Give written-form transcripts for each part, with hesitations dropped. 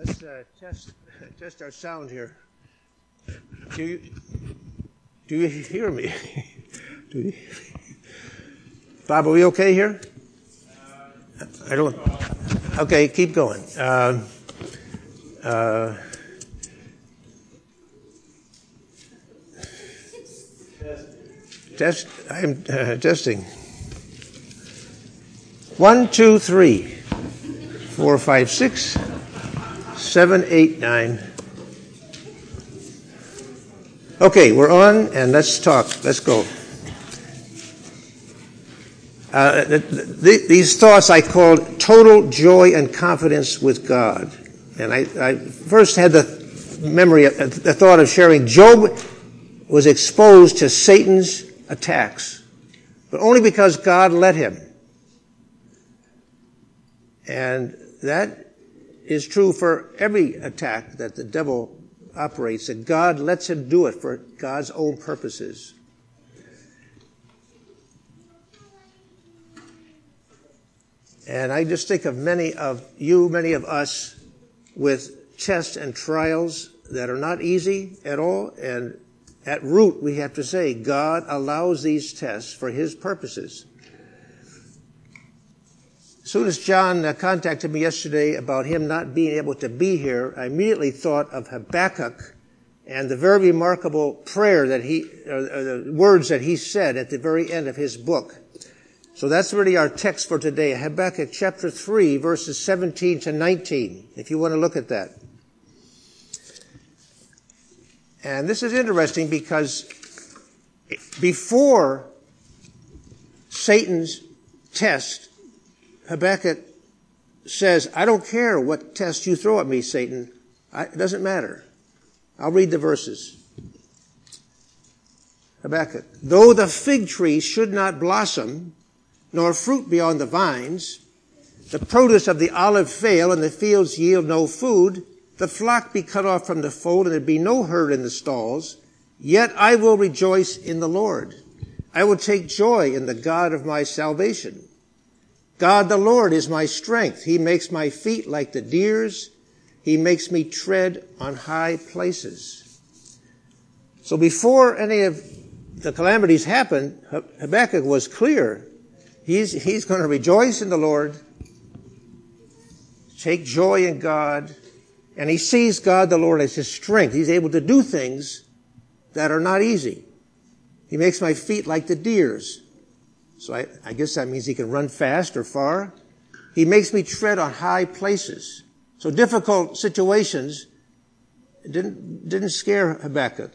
Let's test our sound here. Do you hear me? Bob, are we okay here? I don't. Okay, keep going. I'm testing. 1, 2, 3, 4, 5, 6, 7, 8, 9. Okay, we're on, and let's talk. Let's go. These thoughts I called total joy and confidence with God. And I first had the thought of sharing Job was exposed to Satan's attacks, but only because God let him. And that is true for every attack that the devil operates, that God lets him do it for God's own purposes. And I just think of many of us with tests and trials that are not easy at all. And at root, we have to say, God allows these tests for his purposes. As soon as John contacted me yesterday about him not being able to be here, I immediately thought of Habakkuk and the very remarkable prayer that the words that he said at the very end of his book. So that's really our text for today, Habakkuk chapter 3, verses 17 to 19, if you want to look at that. And this is interesting because before Satan's test, Habakkuk says, I don't care what test you throw at me, Satan. It doesn't matter. I'll read the verses. Habakkuk, though the fig tree should not blossom, nor fruit be on the vines, the produce of the olive fail, and the fields yield no food, the flock be cut off from the fold, and there be no herd in the stalls, yet I will rejoice in the Lord. I will take joy in the God of my salvation. God the Lord is my strength. He makes my feet like the deer's. He makes me tread on high places. So before any of the calamities happened, Habakkuk was clear. He's going to rejoice in the Lord, take joy in God, and he sees God the Lord as his strength. He's able to do things that are not easy. He makes my feet like the deer's. So I guess that means he can run fast or far. He makes me tread on high places. So difficult situations didn't scare Habakkuk.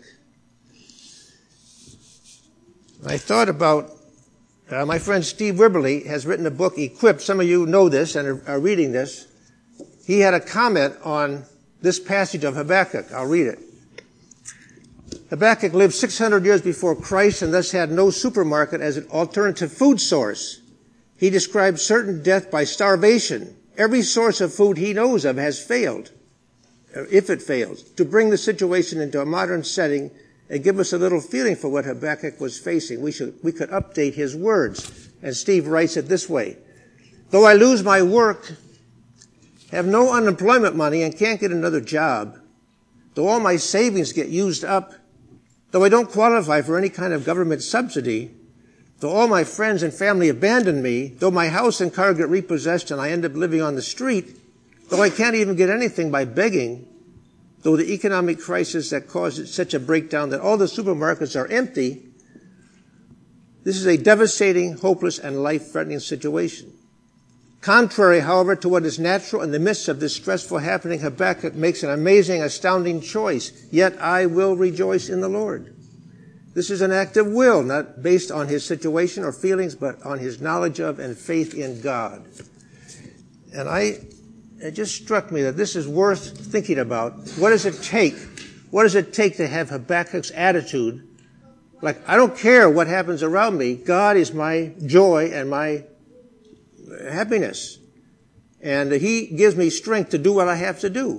I thought about my friend Steve Wibberley has written a book, Equipped. Some of you know this and are reading this. He had a comment on this passage of Habakkuk. I'll read it. Habakkuk lived 600 years before Christ and thus had no supermarket as an alternative food source. He described certain death by starvation. Every source of food he knows of has failed, if it fails, to bring the situation into a modern setting and give us a little feeling for what Habakkuk was facing. We could update his words. And Steve writes it this way. Though I lose my work, have no unemployment money, and can't get another job, though all my savings get used up, though I don't qualify for any kind of government subsidy, though all my friends and family abandon me, though my house and car get repossessed and I end up living on the street, though I can't even get anything by begging, though the economic crisis that caused such a breakdown that all the supermarkets are empty, this is a devastating, hopeless, and life-threatening situation. Contrary, however, to what is natural in the midst of this stressful happening, Habakkuk makes an amazing, astounding choice. Yet I will rejoice in the Lord. This is an act of will, not based on his situation or feelings, but on his knowledge of and faith in God. And it just struck me that this is worth thinking about. What does it take? What does it take to have Habakkuk's attitude? Like, I don't care what happens around me. God is my joy and my happiness. And he gives me strength to do what I have to do.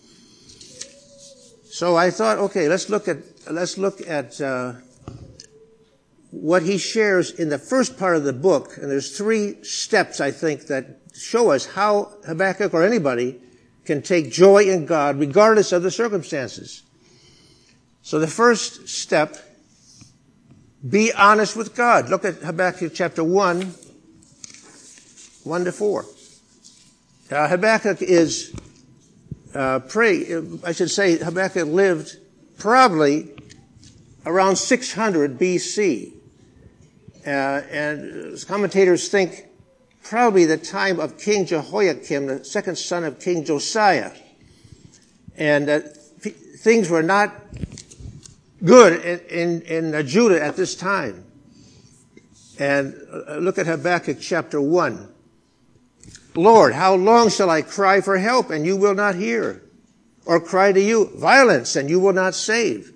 So I thought, okay, let's look at what he shares in the first part of the book. And there's 3 steps, I think, that show us how Habakkuk or anybody can take joy in God regardless of the circumstances. So the first step, be honest with God. Look at Habakkuk chapter 1, 1 to 4. Habakkuk is Habakkuk lived probably around 600 BC. And commentators think probably the time of King Jehoiakim, the second son of King Josiah. And things were not good in Judah at this time. And look at Habakkuk chapter 1. Lord, how long shall I cry for help and you will not hear? Or cry to you, violence, and you will not save?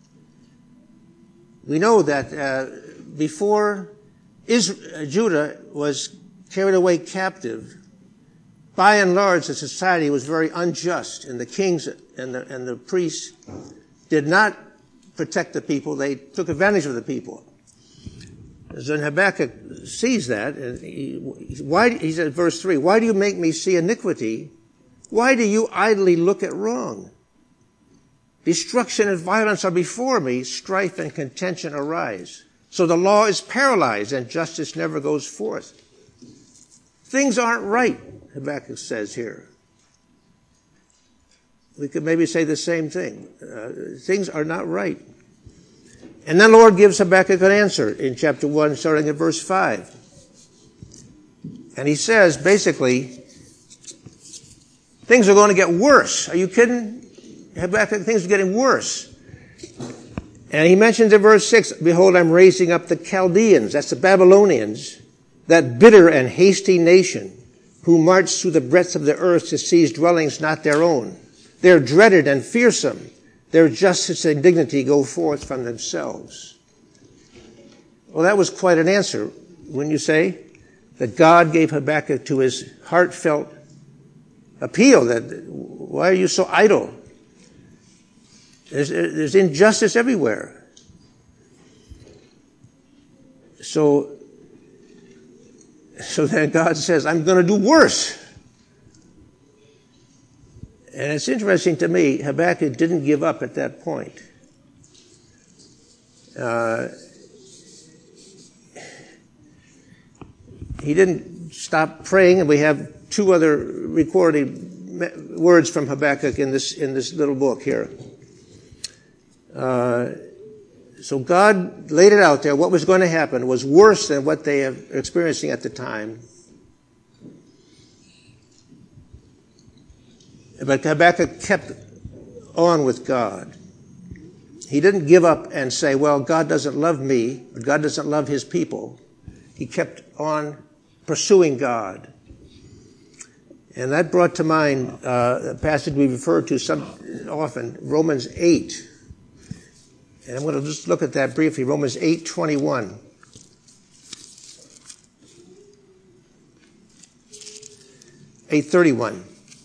We know that before Judah was carried away captive, by and large the society was very unjust, and the kings and the priests did not protect the people. They took advantage of the people. So Habakkuk sees that, and he said, verse 3, why do you make me see iniquity? Why do you idly look at wrong? Destruction and violence are before me, strife and contention arise. So the law is paralyzed and justice never goes forth. Things aren't right, Habakkuk says here. We could maybe say the same thing. Things are not right. And then the Lord gives Habakkuk an answer in chapter 1, starting at verse 5. And he says, basically, things are going to get worse. Are you kidding? Habakkuk, things are getting worse. And he mentions in verse 6, behold, I'm raising up the Chaldeans, that's the Babylonians, that bitter and hasty nation, who march through the breadth of the earth to seize dwellings not their own. They're dreaded and fearsome. Their justice and dignity go forth from themselves. Well, that was quite an answer, wouldn't you say? That God gave Habakkuk to his heartfelt appeal that, why are you so idle? There's injustice everywhere. So then God says, I'm going to do worse. And it's interesting to me, Habakkuk didn't give up at that point. He didn't stop praying, and we have two other recorded words from Habakkuk in this little book here. So God laid it out there. What was going to happen was worse than what they were experiencing at the time. But Habakkuk kept on with God. He didn't give up and say, well, God doesn't love me, or God doesn't love his people. He kept on pursuing God. And that brought to mind a passage we refer to often, Romans 8. And I'm going to just look at that briefly, Romans 8:21. (8:31).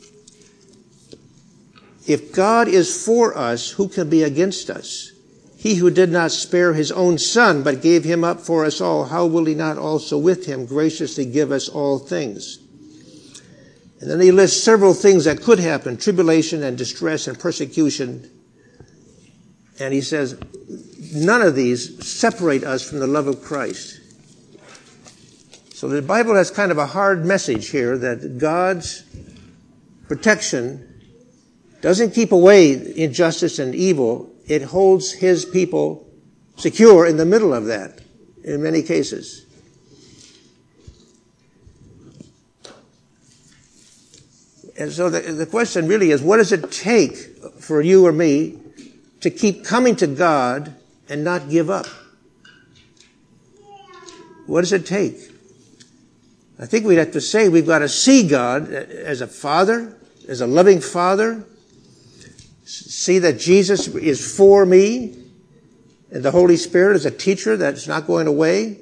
If God is for us, who can be against us? He who did not spare his own son, but gave him up for us all, how will he not also with him graciously give us all things? And then he lists several things that could happen, tribulation and distress and persecution. And he says, none of these separate us from the love of Christ. So the Bible has kind of a hard message here that God's protection doesn't keep away injustice and evil. It holds his people secure in the middle of that in many cases. And so the question really is, what does it take for you or me to keep coming to God and not give up? What does it take? I think we'd have to say we've got to see God as a father, as a loving father, see that Jesus is for me, and the Holy Spirit is a teacher that's not going away.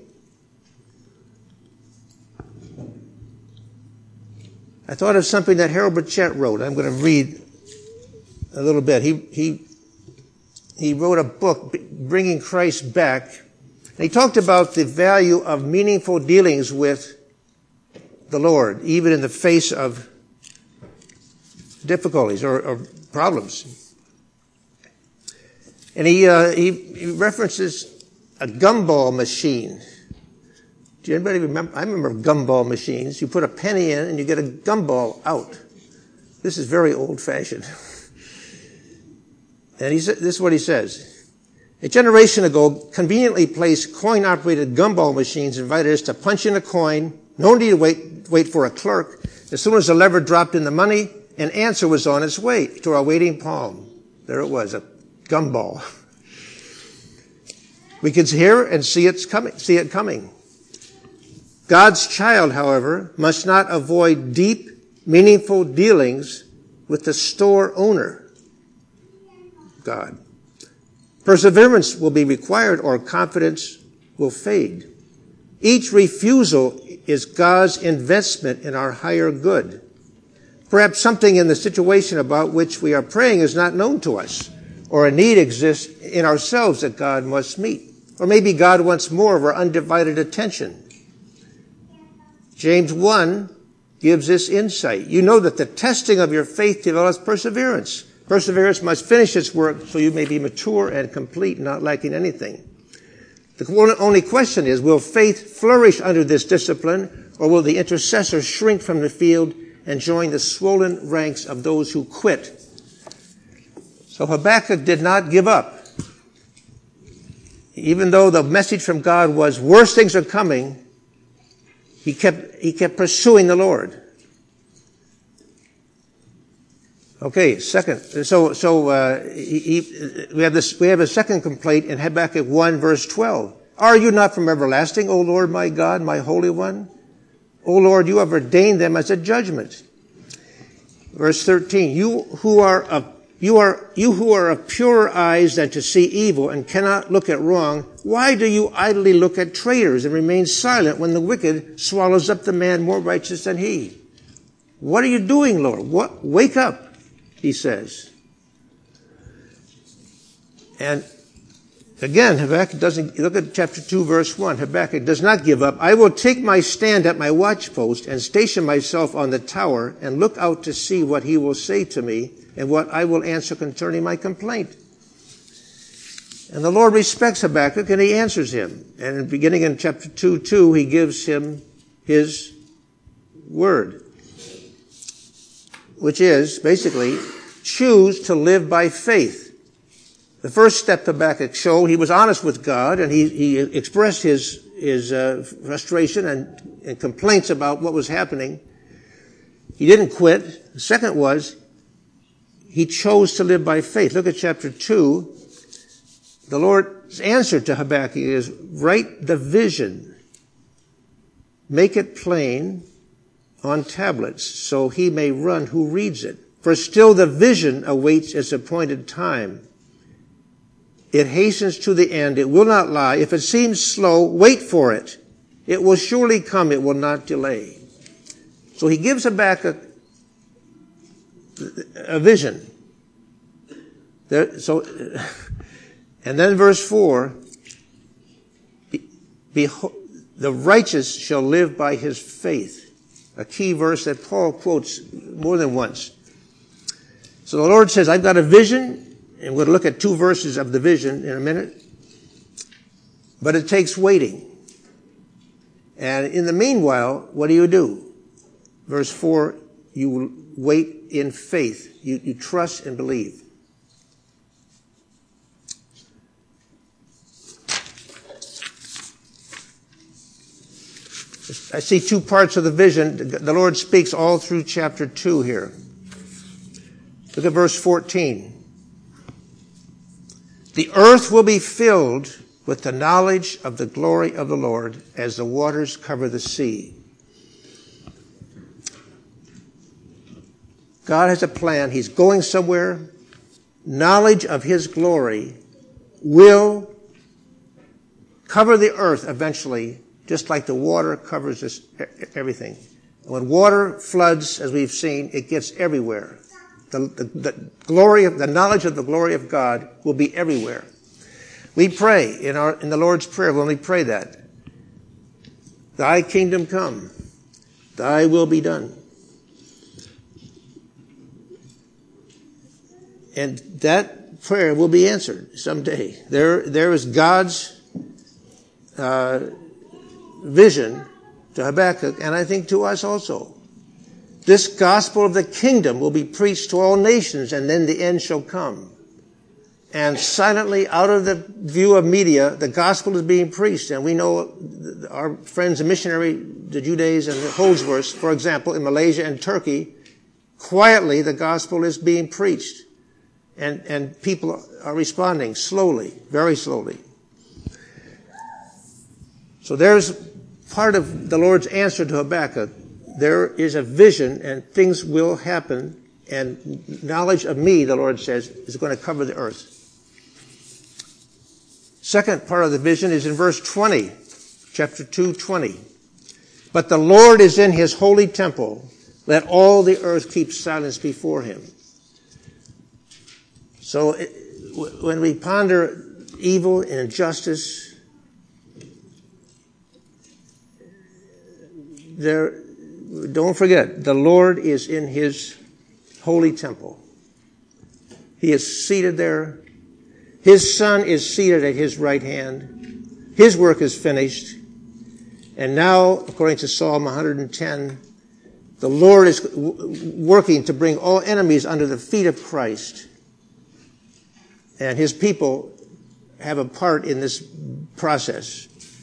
I thought of something that Harold Burchett wrote. I'm going to read a little bit. He wrote a book, Bringing Christ Back. And he talked about the value of meaningful dealings with the Lord, even in the face of difficulties or problems. And he references a gumball machine. Do anybody remember? I remember gumball machines. You put a penny in and you get a gumball out. This is very old-fashioned. And this is what he says. A generation ago, conveniently placed coin-operated gumball machines invited us to punch in a coin. No need to wait for a clerk. As soon as the lever dropped in the money, an answer was on its way to our waiting palm. There it was, a gumball. We could hear and see it coming. God's child, however, must not avoid deep, meaningful dealings with the store owner, God. Perseverance will be required or confidence will fade. Each refusal is God's investment in our higher good. Perhaps something in the situation about which we are praying is not known to us, or a need exists in ourselves that God must meet. Or maybe God wants more of our undivided attention. James 1 gives this insight. You know that the testing of your faith develops perseverance. Perseverance must finish its work so you may be mature and complete, not lacking anything. The only question is, will faith flourish under this discipline, or will the intercessor shrink from the field and join the swollen ranks of those who quit? So Habakkuk did not give up. Even though the message from God was, worse things are coming, he kept pursuing the Lord. Okay, second. We have a second complaint in Habakkuk 1 verse 12. Are you not from everlasting, O Lord my God, my Holy One? O Lord, you have ordained them as a judgment. Verse 13. You who are of purer eyes than to see evil and cannot look at wrong, why do you idly look at traitors and remain silent when the wicked swallows up the man more righteous than he? What are you doing, Lord? Wake up, he says. And again, Habakkuk doesn't, look at chapter 2, verse 1. Habakkuk does not give up. I will take my stand at my watchpost and station myself on the tower and look out to see what he will say to me and what I will answer concerning my complaint. And the Lord respects Habakkuk and he answers him. And beginning in chapter 2, he gives him his word, which is basically choose to live by faith. The first step Habakkuk showed, he was honest with God and he expressed his frustration and complaints about what was happening. He didn't quit. The second was, he chose to live by faith. Look at chapter 2. The Lord's answer to Habakkuk is, write the vision, make it plain on tablets, so he may run who reads it. For still the vision awaits its appointed time. It hastens to the end. It will not lie. If it seems slow, wait for it. It will surely come. It will not delay. So he gives Habakkuk a vision. And then verse 4, behold, the righteous shall live by his faith. A key verse that Paul quotes more than once. So the Lord says, I've got a vision, and we're going to look at 2 verses of the vision in a minute. But it takes waiting. And in the meanwhile, what do? Verse 4, you wait in faith. You trust and believe. I see 2 parts of the vision. The Lord speaks all through chapter 2 here. Look at verse 14. The earth will be filled with the knowledge of the glory of the Lord as the waters cover the sea. God has a plan. He's going somewhere. Knowledge of his glory will cover the earth eventually, just like the water covers this, everything. When water floods, as we've seen, it gets everywhere. The glory of the knowledge of the glory of God will be everywhere. We pray in the Lord's Prayer when we pray that, Thy kingdom come, Thy will be done. And that prayer will be answered someday. There is God's vision to Habakkuk, and I think to us also. This gospel of the kingdom will be preached to all nations, and then the end shall come. And silently, out of the view of media, the gospel is being preached. And we know our friends, the missionary, the Judaism and the Holdsworths, for example, in Malaysia and Turkey, quietly the gospel is being preached. And people are responding slowly, very slowly. So there's part of the Lord's answer to Habakkuk. There is a vision and things will happen, and knowledge of me, the Lord says, is going to cover the earth. Second part of the vision is in verse 20, chapter 2:20. But the Lord is in his holy temple. Let all the earth keep silence before him. So when we ponder evil and injustice, don't forget, the Lord is in his holy temple. He is seated there. His Son is seated at his right hand. His work is finished. And now, according to Psalm 110, the Lord is working to bring all enemies under the feet of Christ. And his people have a part in this process.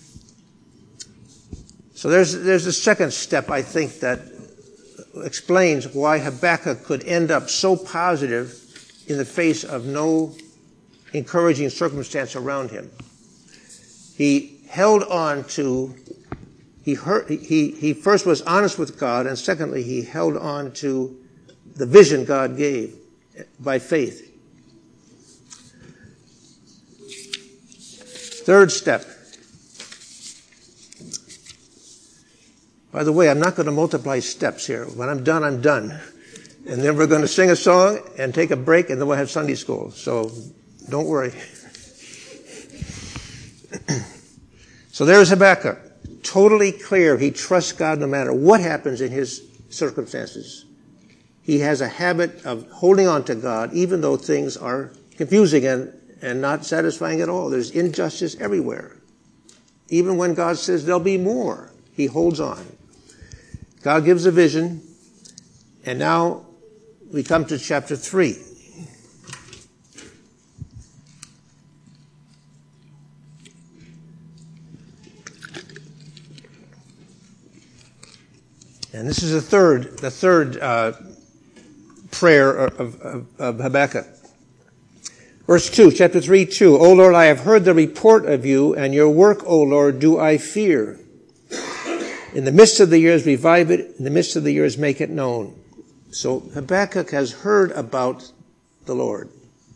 So there's a second step, I think, that explains why Habakkuk could end up so positive in the face of no encouraging circumstance around him. He held on to, he first was honest with God, and secondly, he held on to the vision God gave by faith. Third step. By the way, I'm not going to multiply steps here. When I'm done, I'm done. And then we're going to sing a song and take a break, and then we'll have Sunday school. So don't worry. So there's Habakkuk. Totally clear. He trusts God no matter what happens in his circumstances. He has a habit of holding on to God even though things are confusing and not satisfying at all. There's injustice everywhere. Even when God says there'll be more, he holds on. God gives a vision, and now we come to chapter 3. And this is the third prayer of Habakkuk. Verse 2, chapter 3:2. O Lord, I have heard the report of you, and your work, O Lord, do I fear. In the midst of the years, revive it. In the midst of the years, make it known. So Habakkuk has heard about the Lord,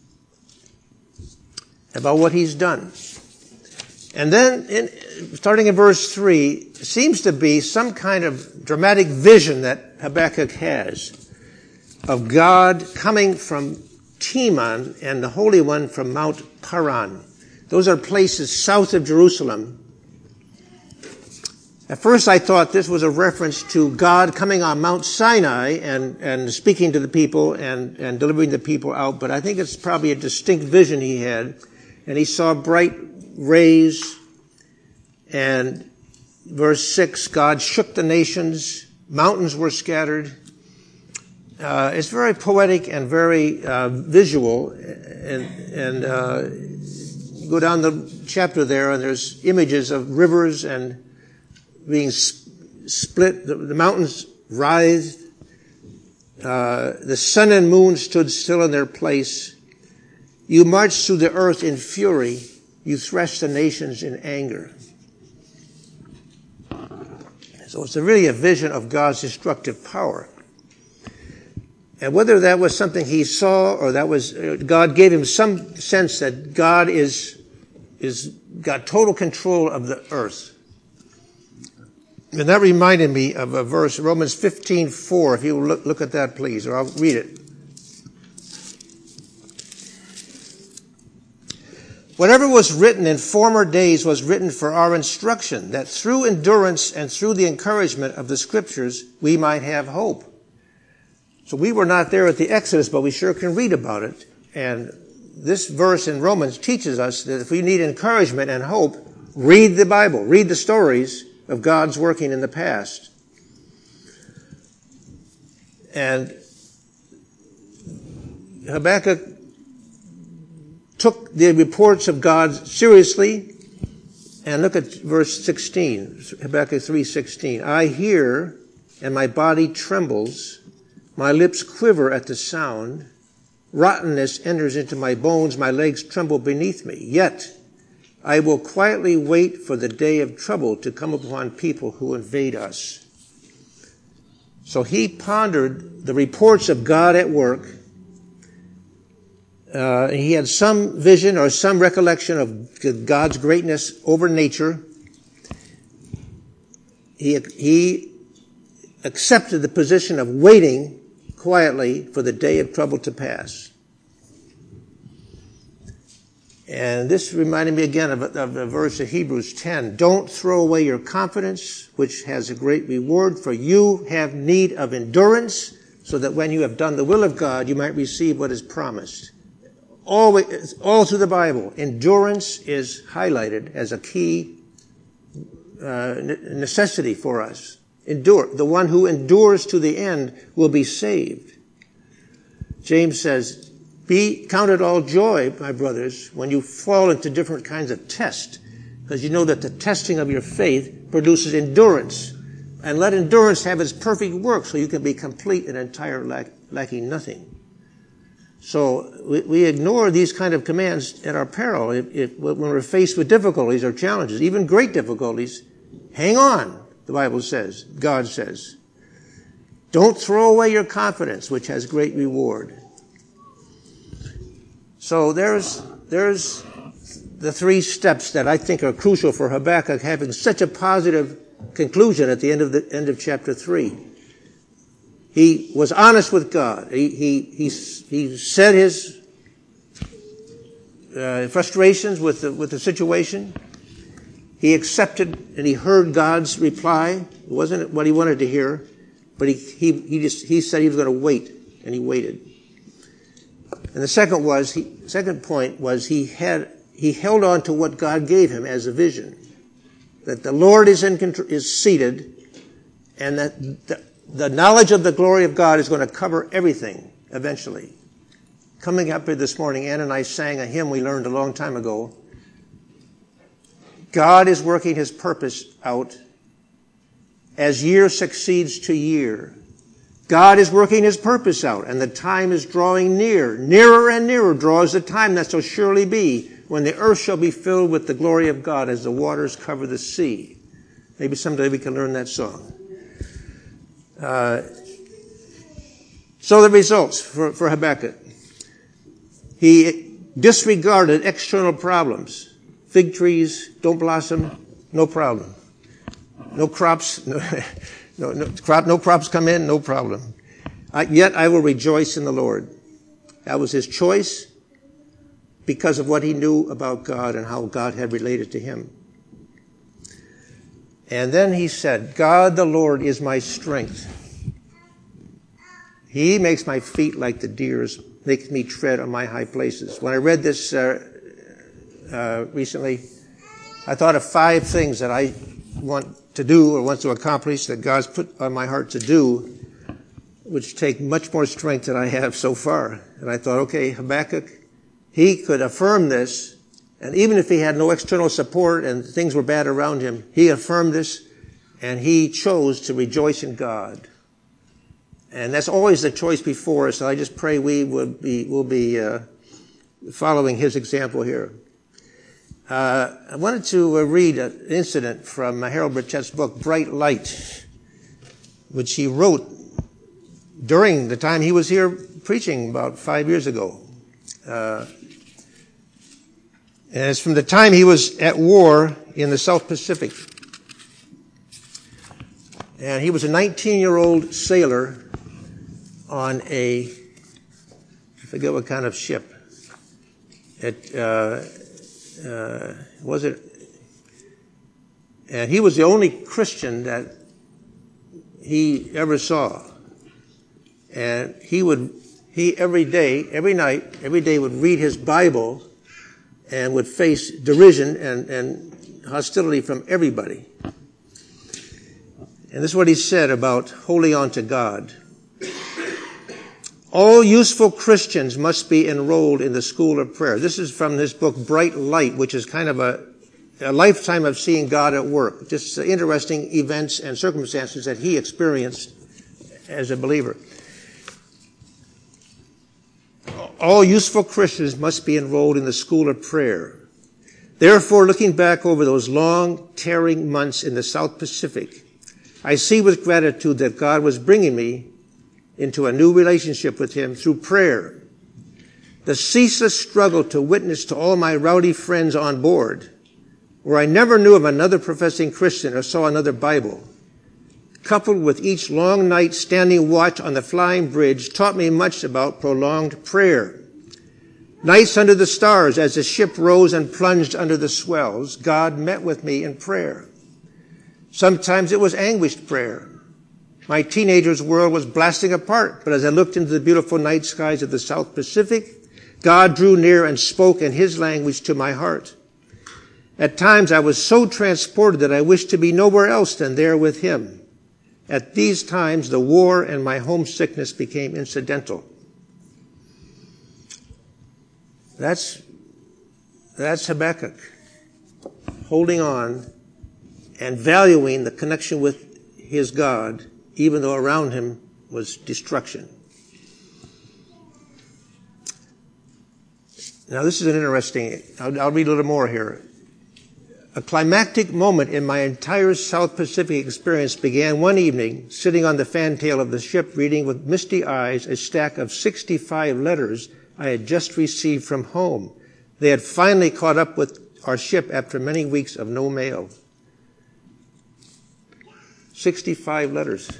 about what he's done. And then, starting in verse 3, seems to be some kind of dramatic vision that Habakkuk has of God coming from Teman and the Holy One from Mount Paran. Those are places south of Jerusalem. At first I thought this was a reference to God coming on Mount Sinai and speaking to the people and delivering the people out, but I think it's probably a distinct vision he had. And he saw bright rays, and verse 6, God shook the nations, mountains were scattered. It's very poetic and very visual, and go down the chapter there, and there's images of rivers and being split. The mountains writhed. The sun and moon stood still in their place. You marched through the earth in fury. You threshed the nations in anger. So it's really a vision of God's destructive power. And whether that was something he saw or that was, God gave him some sense that God is got total control of the earth. And that reminded me of a verse, Romans 15:4. If you look at that, please, or I'll read it. Whatever was written in former days was written for our instruction, that through endurance and through the encouragement of the Scriptures we might have hope. So we were not there at the Exodus, but we sure can read about it. And this verse in Romans teaches us that if we need encouragement and hope, read the Bible, read the stories of God's working in the past. And Habakkuk took the reports of God seriously. And look at verse 16, Habakkuk 3:16. I hear, and my body trembles. My lips quiver at the sound. Rottenness enters into my bones. My legs tremble beneath me. Yet I will quietly wait for the day of trouble to come upon people who invade us. So he pondered the reports of God at work. He had some vision or some recollection of God's greatness over nature. He accepted the position of waiting quietly for the day of trouble to pass. And this reminded me again of a verse of Hebrews 10. Don't throw away your confidence, which has a great reward, for you have need of endurance, so that when you have done the will of God, you might receive what is promised. All through the Bible, endurance is highlighted as a key necessity for us. Endure. The one who endures to the end will be saved. James says, count it all joy, my brothers, when you fall into different kinds of tests, because you know that the testing of your faith produces endurance. And let endurance have its perfect work so you can be complete and entire, lacking nothing. So we ignore these kind of commands at our peril. When we're faced with difficulties or challenges, even great difficulties, hang on, the Bible says, God says. Don't throw away your confidence, which has great reward. So there's the three steps that I think are crucial for Habakkuk having such a positive conclusion at the end of chapter 3. He was honest with God. He said his frustrations with the situation. He accepted and he heard God's reply. It wasn't what he wanted to hear, but he said he was going to wait, and he waited. And the second point was he held on to what God gave him as a vision, that the Lord is seated, and that the knowledge of the glory of God is going to cover everything eventually. Coming up here this morning, Ann and I sang a hymn we learned a long time ago. God is working his purpose out as year succeeds to year. God is working his purpose out, and the time is drawing near. Nearer and nearer draws the time that shall surely be when the earth shall be filled with the glory of God as the waters cover the sea. Maybe someday we can learn that song. So the results for Habakkuk. He disregarded external problems. Fig trees don't blossom, no problem. No crops, no crops come in, no problem. Yet I will rejoice in the Lord. That was his choice because of what he knew about God and how God had related to him. And then he said, God the Lord is my strength. He makes my feet like the deer's, makes me tread on my high places. When I read this recently, I thought of 5 things that I want to do or want to accomplish that God's put on my heart to do, which take much more strength than I have so far. And I thought, okay, Habakkuk, he could affirm this. And even if he had no external support and things were bad around him, he affirmed this and he chose to rejoice in God. And that's always the choice before us. And I just pray we will be following his example here. I wanted to read an incident from Harold Burchett's book, Bright Light, which he wrote during the time he was here preaching about 5 years ago. And it's from the time he was at war in the South Pacific. And he was a 19-year-old sailor on I forget what kind of ship. And he was the only Christian that he ever saw. And he he every day would read his Bible and would face derision and hostility from everybody. And this is what he said about holding on to God. All useful Christians must be enrolled in the school of prayer. This is from this book, Bright Light, which is kind of a lifetime of seeing God at work. Just interesting events and circumstances that he experienced as a believer. All useful Christians must be enrolled in the school of prayer. Therefore, looking back over those long, tearing months in the South Pacific, I see with gratitude that God was bringing me into a new relationship with him through prayer. The ceaseless struggle to witness to all my rowdy friends on board, where I never knew of another professing Christian or saw another Bible, coupled with each long night standing watch on the flying bridge, taught me much about prolonged prayer. Nights under the stars, as the ship rose and plunged under the swells, God met with me in prayer. Sometimes it was anguished prayer. My teenager's world was blasting apart, but as I looked into the beautiful night skies of the South Pacific, God drew near and spoke in his language to my heart. At times I was so transported that I wished to be nowhere else than there with him. At these times, the war and my homesickness became incidental. That's Habakkuk, holding on and valuing the connection with his God, even though around him was destruction. Now this is an interesting, I'll read a little more here. A climactic moment in my entire South Pacific experience began one evening, sitting on the fantail of the ship, reading with misty eyes a stack of 65 letters I had just received from home. They had finally caught up with our ship after many weeks of no mail. 65 letters.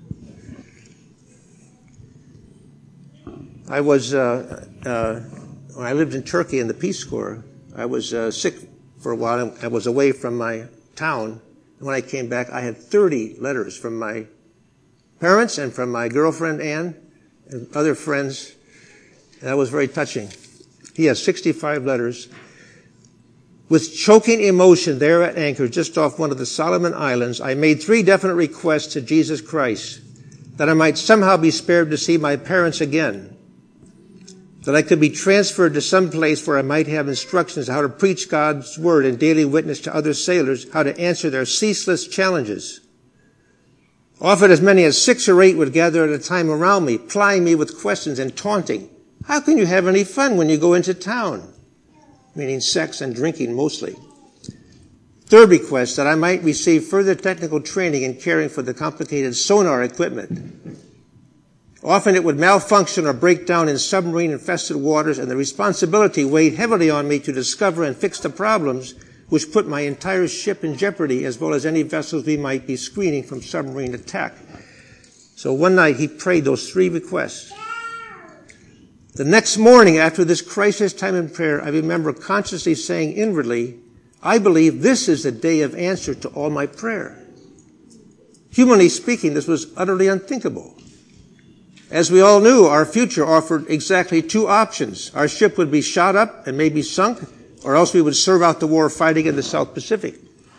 I was, when I lived in Turkey in the Peace Corps, I was sick for a while. I was away from my town. And when I came back, I had 30 letters from my parents and from my girlfriend, Ann, and other friends. And that was very touching. He has 65 letters. With choking emotion there at anchor just off one of the Solomon Islands, I made 3 definite requests to Jesus Christ, that I might somehow be spared to see my parents again, that I could be transferred to some place where I might have instructions how to preach God's word and daily witness to other sailors, how to answer their ceaseless challenges. Often as many as 6 or 8 would gather at a time around me, plying me with questions and taunting. How can you have any fun when you go into town? Meaning sex and drinking mostly. 3rd request, that I might receive further technical training in caring for the complicated sonar equipment. Often it would malfunction or break down in submarine-infested waters, and the responsibility weighed heavily on me to discover and fix the problems which put my entire ship in jeopardy, as well as any vessels we might be screening from submarine attack. So one night he prayed those 3 requests. The next morning, after this crisis time in prayer, I remember consciously saying inwardly, I believe this is the day of answer to all my prayer. Humanly speaking, this was utterly unthinkable. As we all knew, our future offered exactly 2 options. Our ship would be shot up and maybe sunk, or else we would serve out the war fighting in the South Pacific.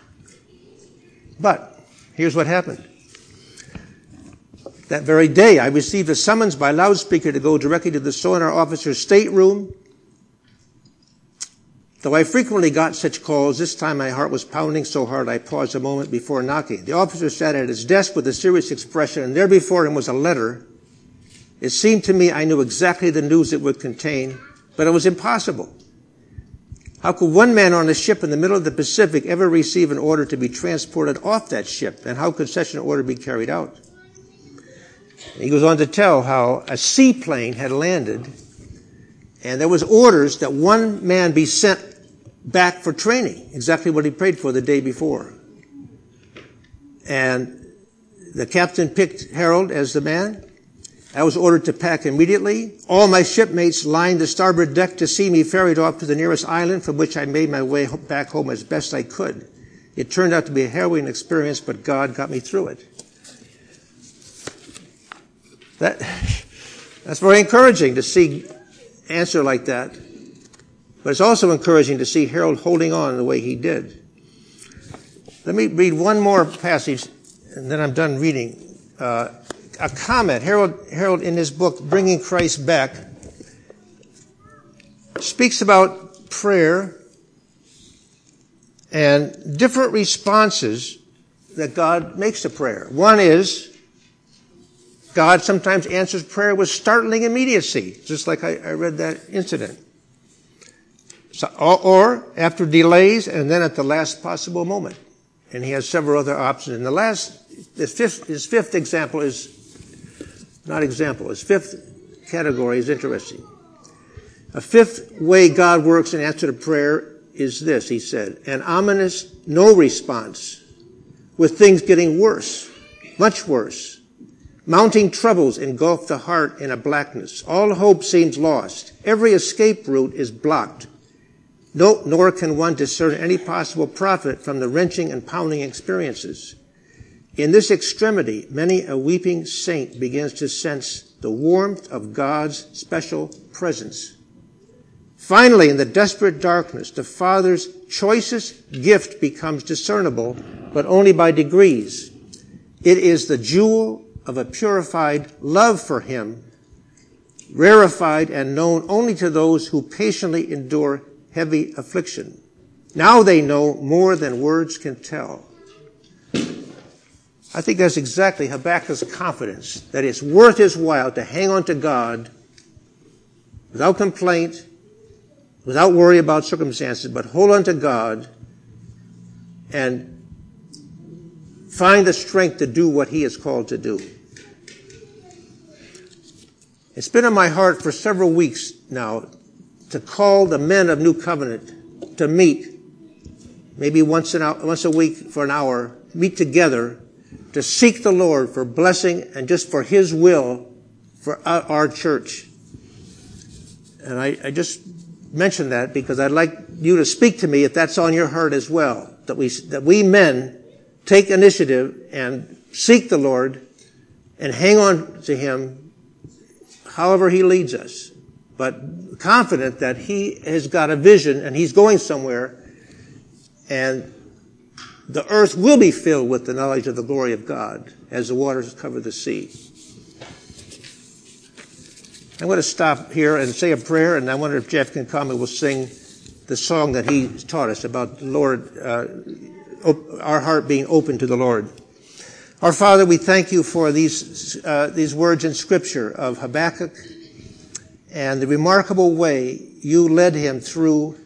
But here's what happened. That very day, I received a summons by loudspeaker to go directly to the sonar officer's stateroom. Though I frequently got such calls, this time my heart was pounding so hard I paused a moment before knocking. The officer sat at his desk with a serious expression, and there before him was a letter. It seemed to me I knew exactly the news it would contain, but it was impossible. How could one man on a ship in the middle of the Pacific ever receive an order to be transported off that ship, and how could such an order be carried out? He goes on to tell how a seaplane had landed, and there was orders that one man be sent back for training, exactly what he prayed for the day before. And the captain picked Harold as the man. I was ordered to pack immediately. All my shipmates lined the starboard deck to see me ferried off to the nearest island, from which I made my way back home as best I could. It turned out to be a harrowing experience, but God got me through it. That's very encouraging to see answer like that. But it's also encouraging to see Harold holding on the way he did. Let me read one more passage, and then I'm done reading. A comment. Harold, in his book, Bringing Christ Back, speaks about prayer and different responses that God makes to prayer. One is, God sometimes answers prayer with startling immediacy, just like I read that incident. So, or after delays, and then at the last possible moment. And he has several other options. And his fifth example is, his fifth category is interesting. A fifth way God works in answer to prayer is this, he said, an ominous no response, with things getting worse, much worse. Mounting troubles engulf the heart in a blackness. All hope seems lost. Every escape route is blocked. Nor can one discern any possible profit from the wrenching and pounding experiences. In this extremity, many a weeping saint begins to sense the warmth of God's special presence. Finally, in the desperate darkness, the Father's choicest gift becomes discernible, but only by degrees. It is the jewel of a purified love for Him, rarefied and known only to those who patiently endure heavy affliction. Now they know more than words can tell. I think that's exactly Habakkuk's confidence, that it's worth his while to hang on to God without complaint, without worry about circumstances, but hold on to God and find the strength to do what he is called to do. It's been on my heart for several weeks now to call the men of New Covenant to meet, maybe once a week for an hour, meet together to seek the Lord for blessing and just for His will for our church. And I just mention that because I'd like you to speak to me if that's on your heart as well, that we men take initiative and seek the Lord and hang on to Him however He leads us, but confident that He has got a vision and He's going somewhere, and the earth will be filled with the knowledge of the glory of God as the waters cover the sea. I'm going to stop here and say a prayer, and I wonder if Jeff can come and we'll sing the song that he taught us about the Lord, our heart being open to the Lord. Our Father, we thank you for these words in Scripture of Habakkuk and the remarkable way you led him through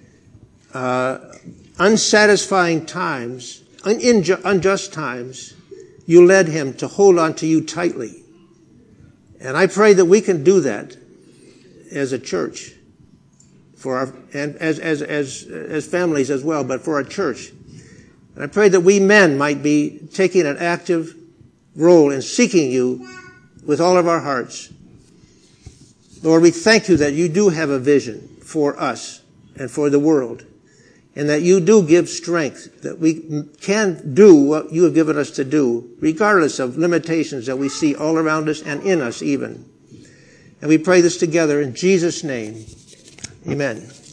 unsatisfying times, unjust times. You led him to hold on to you tightly. And I pray that we can do that as a church, and as families as well, but for our church. And I pray that we men might be taking an active role in seeking you with all of our hearts. Lord, we thank you that you do have a vision for us and for the world, and that you do give strength, that we can do what you have given us to do, regardless of limitations that we see all around us and in us even. And we pray this together in Jesus' name. Amen.